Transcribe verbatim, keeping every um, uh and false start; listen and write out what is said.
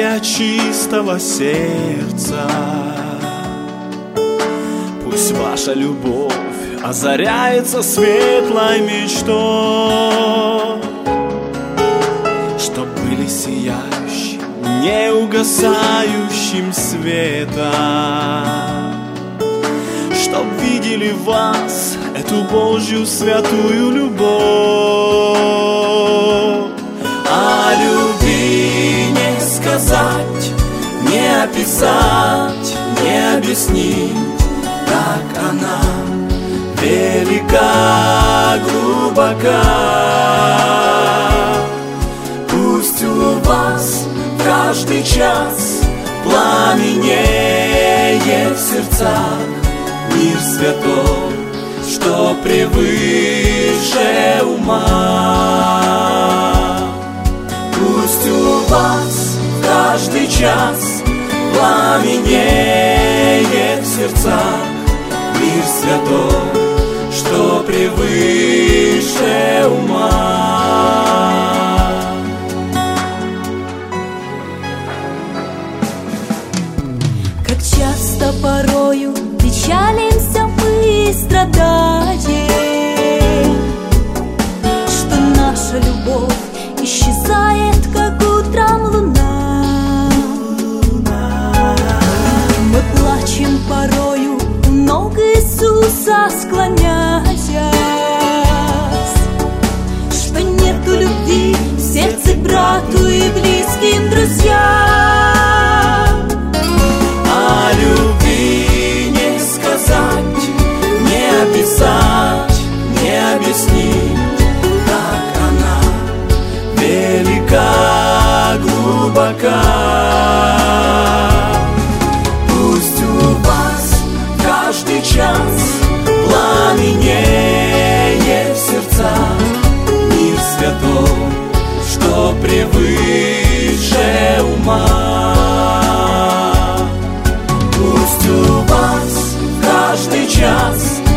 для чистого сердца. Пусть ваша любовь озаряется светлой мечтой, чтоб были сияющим, неугасающим светом, чтоб видели в вас эту Божью святую любовь. О любви не сказать, не описать, не объяснить, как она велика, глубока. Пусть у вас каждый час пламенеет в сердцах мир святой, что превыше ума. Пусть у вас каждый час пламенеет в сердцах мир святой, что превыше ума. Как часто порою печалимся мы и страдаем, что наша любовь исчезает, как утром луна. Мы плачем порою у ног Иисуса склоняясь, что нету любви в сердце брату и близким друзьям. О любви не сказать, не описать, не объяснить, как она велика, глубока. Пусть у вас каждый час пламенеет в сердцах мир святой, что превыше ума. Пусть у вас каждый час